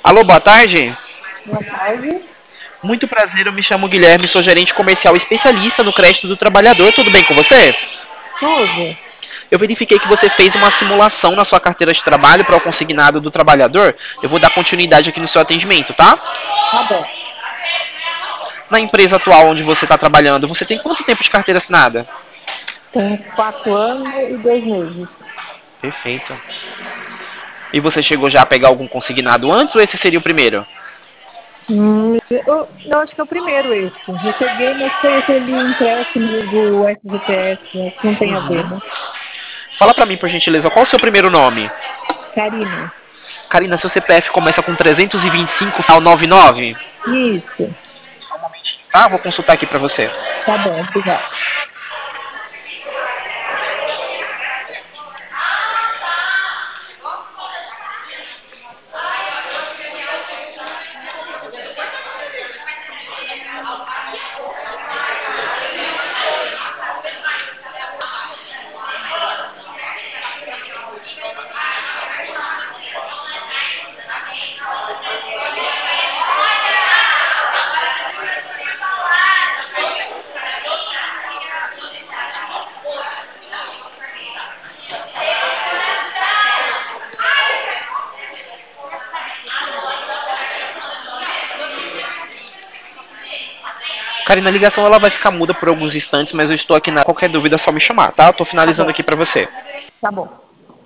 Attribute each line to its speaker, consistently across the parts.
Speaker 1: Alô, boa tarde.
Speaker 2: Boa tarde.
Speaker 1: Muito prazer, eu me chamo Guilherme, sou gerente comercial especialista no crédito do trabalhador. Tudo bem com você?
Speaker 2: Tudo.
Speaker 1: Eu verifiquei que você fez uma simulação na sua carteira de trabalho para o consignado do trabalhador. Eu vou dar continuidade aqui no seu atendimento, tá?
Speaker 2: Tá bom.
Speaker 1: Na empresa atual onde você está trabalhando, você tem quanto tempo de carteira assinada?
Speaker 2: Tem 4 anos e 2 meses.
Speaker 1: Perfeito. E você chegou já a pegar algum consignado antes ou esse seria o primeiro?
Speaker 2: Eu acho que é o primeiro esse. Eu peguei, mas foi aquele empréstimo do FGTS, né, que não tem a ver, né?
Speaker 1: Fala pra mim, por gentileza, qual o seu primeiro nome?
Speaker 2: Karina.
Speaker 1: Karina, seu CPF começa com 325, final 99?
Speaker 2: Isso.
Speaker 1: Tá, vou consultar aqui pra você.
Speaker 2: Tá bom, obrigada.
Speaker 1: Karina, a ligação ela vai ficar muda por alguns instantes, mas eu estou aqui na qualquer dúvida é só me chamar, tá? Eu tô
Speaker 2: Tá
Speaker 1: finalizando
Speaker 2: bom.
Speaker 1: aqui pra você.
Speaker 2: Tá bom.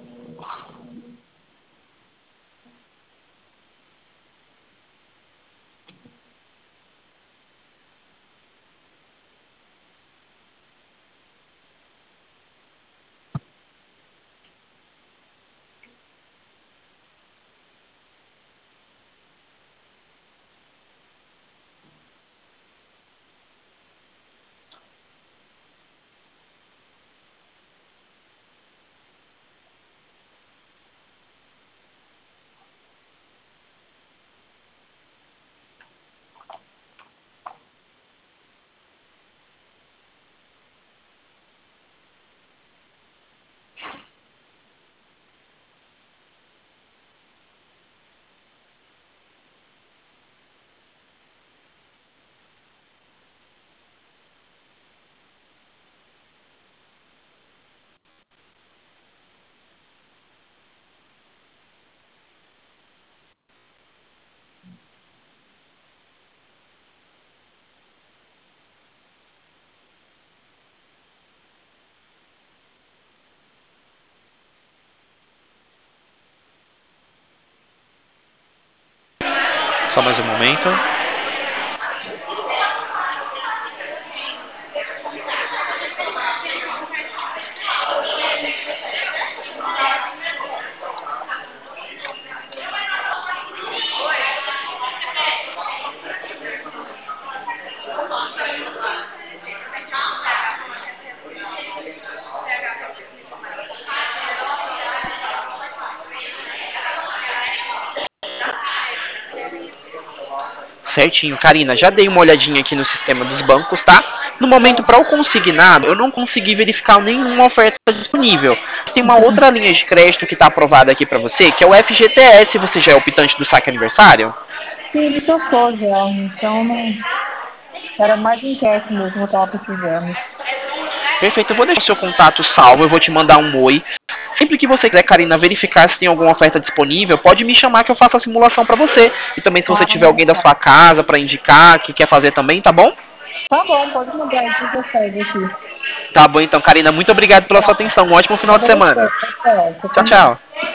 Speaker 1: Só mais um momento. Certinho, Karina, já dei uma olhadinha aqui no sistema dos bancos, tá? No momento, para o consignado, eu não consegui verificar nenhuma oferta disponível. Tem uma outra linha de crédito que está aprovada aqui para você, que é o FGTS. Você já é optante do saque aniversário?
Speaker 2: Sim, ele tocou já, então não. Era mais um teste mesmo que eu tava precisando.
Speaker 1: Perfeito, eu vou deixar o seu contato salvo, eu vou te mandar um oi. Sempre que você quiser, Karina, verificar se tem alguma oferta disponível, pode me chamar que eu faço a simulação para você. E também se você
Speaker 2: Ah,
Speaker 1: tiver alguém da
Speaker 2: tá.
Speaker 1: sua casa para indicar, que quer fazer também, tá bom?
Speaker 2: Tá bom, pode mandar aí que eu saio aqui.
Speaker 1: Tá bom então, Karina, muito obrigado pela sua
Speaker 2: Tá.
Speaker 1: atenção. Um ótimo final de
Speaker 2: Obrigada a
Speaker 1: semana.
Speaker 2: você. Tá certo.
Speaker 1: Tchau,
Speaker 2: Também.
Speaker 1: tchau.